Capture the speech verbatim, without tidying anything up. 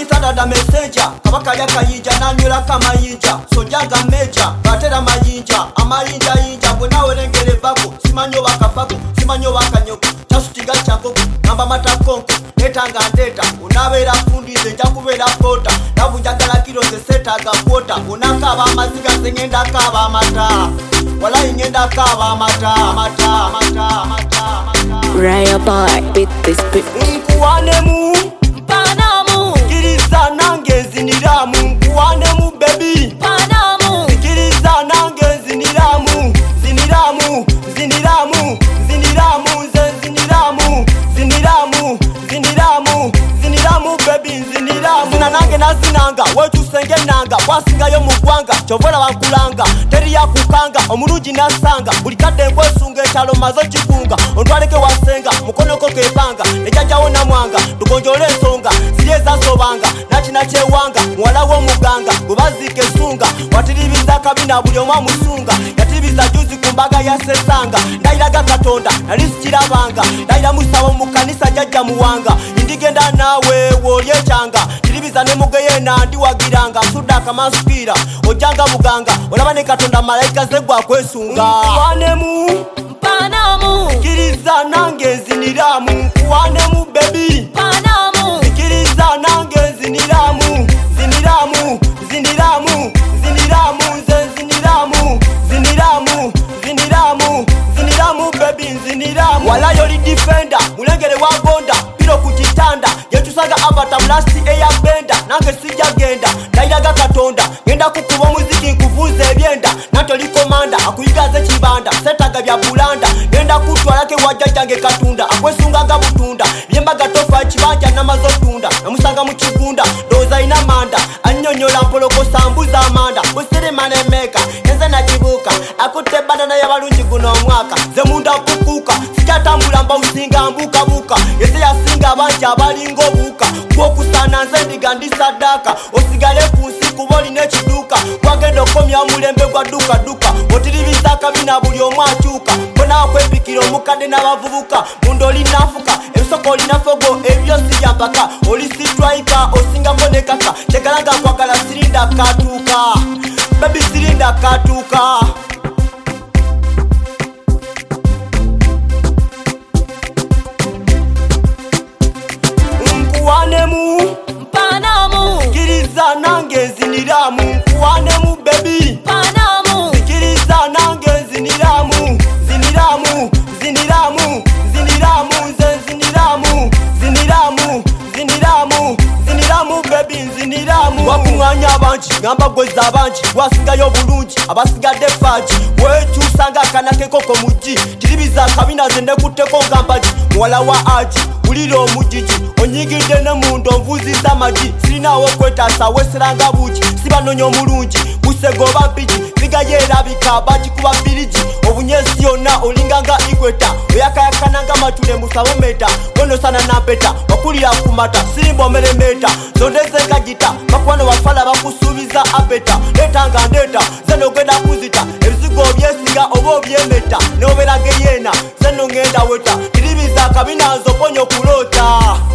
Magisada da messenger kabaka lya kayinja nanyola kamayinja sojanga meja batera mayinja amayinja yinja bwena werengere bako simanyo bakafako simanyo bakanyoko chasutiga chako namba matakonko netanga ndeta unabera fundize njakubera pota nabunjagala kilo seta gakota unakaba amaziga zengenda kaba mata wala ingenda kaba mata mata mata mata mata Raya boy with this beat. Nkuwanemu Panamu Kiriza nange ziniramu Nkuwanemu baby Panamu Kiriza nange ziniramu Ziniramu Ziniramu Ziniramu Ziniramu Ziniramu Ziniramu Ziniramu baby ziniramu Zina nange na zinanga wetu senge nanga Wasinga yo mugwanga chovola wankulanga Teri ya kukanga omuluji nasanga Bulikade nkwesunge chalo mazo chikunga Ondwaleke wasenga mukonoko kepanga Nejaja ona mwanga tukonjole songa Siyeza sobanga nachina chewanga Mwala wo muganga gubazike sunga Watiribiza kabina buli omwa musunga Yatiribiza juzi kumbaga ya sesanga Nairaga katonda nalisichirabanga Naira musabo mukanisa jaja muwanga Indigenda nawe wolye changa Tiribiza ne mugeye nandi wagiranga Suda kamasukira ojanga muganga Olabane katonda malaika zegwa kwesunga Nkuwanemu Panamu Kiriza nange ziniramu Nkuwanemu baby Panamu Kiriza nange ziniramu Ziniramu Ziniramu Ziniramu Ziniramu Ziniramu Ziniramu Ziniramu baby ziniramu Wala yoli defender mulengere wagonda Piro kujitanda Yetusaga abata mlasti eya benda Nange sija genda Nairaga katonda Ngenda kukuba muziki nkuvuze ebyenda Natoli komanda akuyigaze chibanda Setaga bya bulanda Ngenda kutwalake wajajange katunda Akwesungaga butunda Byembaga tofa chibanja namazo tunda Namusanga mukigunda Doza ina manda Anyonyola mpoloko sambuza amanda Usiri manemeka Yenze na chibuka Akute bandana ya balunji guno mwaka Zemunda kukuka Sijatambula mba usinga mbuka buka Yeze ya singa banja balingo buka Kwokusana nze ndigandi sadaka Osigale kunsi kuboli nechiduka Wagendo komya mulembe gwa duka duka Otiribiza kabina buli omwachuka Bona kwepikiro mukade na bavubuka Mundoli nafuka Ebisoko linafogo ebyo sijambaka Oli sitwaika osinga mbone kaka Tegalaga kwagala sirinda katuka Baby sirinda katuka Nkuwanemu Panamu Kiriza nange ziniramu Nkuwanemu baby Panamu Kiriza nange ziniramu Ziniramu Ziniramu Ziniramu Ziniramu Ziniramu Ziniramu Ziniramu baby ziniramu Wakunganya abanji ngamba gweza abanji Wasinga yo bulungi abasigadde faji Wetu sanga kanake koko muji Tiribiza kabina zende kuteko ngambaji Mwala wa aji uliro mujiji Onyigide ne mundo mvuzi za maji Sinawo kwetasa weseranga buji Sibanonyo mulungi Busego bampiji Figa yerabika baji kuba biriji Obunyesi yona olinganga ikweta Oyakayakananga matule musawometa Bono sana napeta Wakulira kumata Sirimbo meremeta Zondeze kajita Makwano wafala bakusubiza apeta Letanga ndeta Zeno genda kuzita Ebizigo byesiga obo byemeta Neoberage yena Zeno ngenda weta Tiribiza kabina zoponyo kulota